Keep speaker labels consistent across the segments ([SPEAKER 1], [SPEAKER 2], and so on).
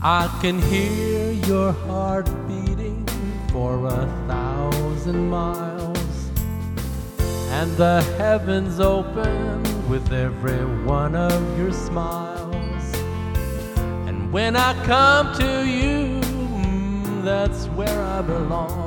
[SPEAKER 1] I can hear your heart beating for 1,000 miles, and the heavens open with every one of your smiles. And when I come to you, that's where I belong.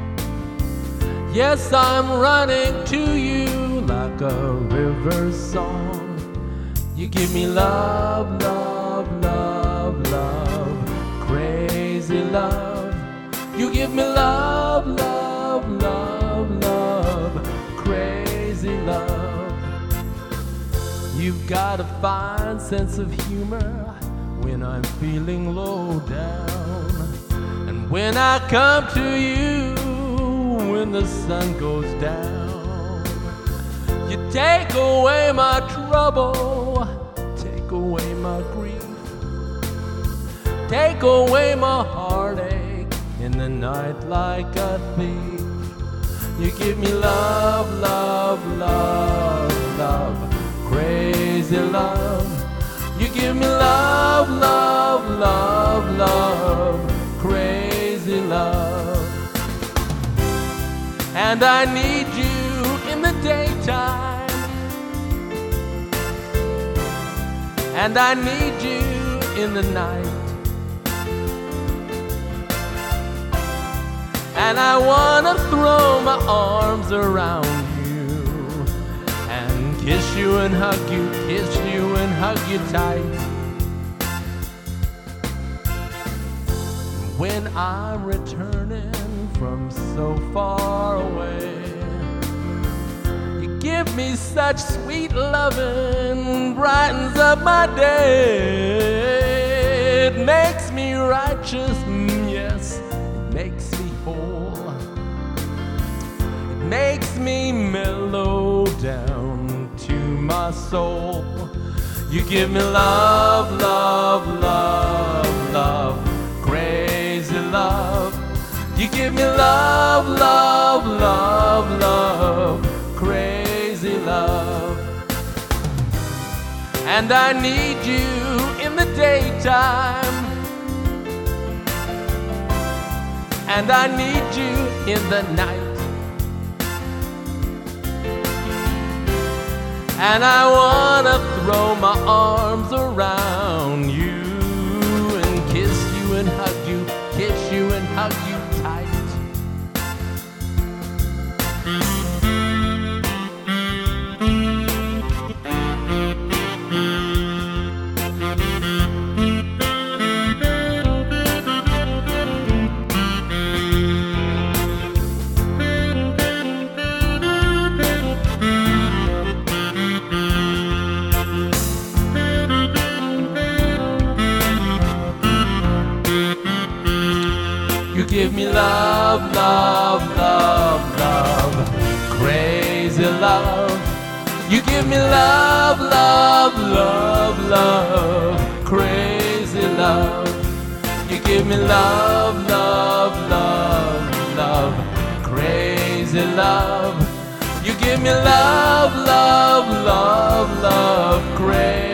[SPEAKER 1] Yes, I'm running to you like a river song. You give me love, love, love, love, crazy love. You give me love, love, love, love, crazy love. You've got a fine sense of humor when I'm feeling low down. And when I come to you, when the sun goes down, you take away my trouble, take away my grief, take away my heartache in the night like a thief. You give me love, love, love, love, crazy love. You give me love, love, love, love, crazy love. And I need you in the daytime, and I need you in the night. And I wanna throw my arms around you and kiss you and hug you, kiss you and hug you tight. When I'm returning from so far away, you give me such sweet loving, brightens up my day. It makes me righteous, yes, it makes me whole. It makes me mellow down to my soul. You give me love, love, love, love, crazy love. You give me love, love, love, love, crazy love. And I need you in the daytime, and I need you in the night. And I wanna throw my arms around you and kiss you and hug you, kiss you and hug you tight. You give me love, love, love, love, crazy love. You give me love, love, love, love, crazy love. You give me love, love, love, love, crazy love. You give me love, love, love, love, crazy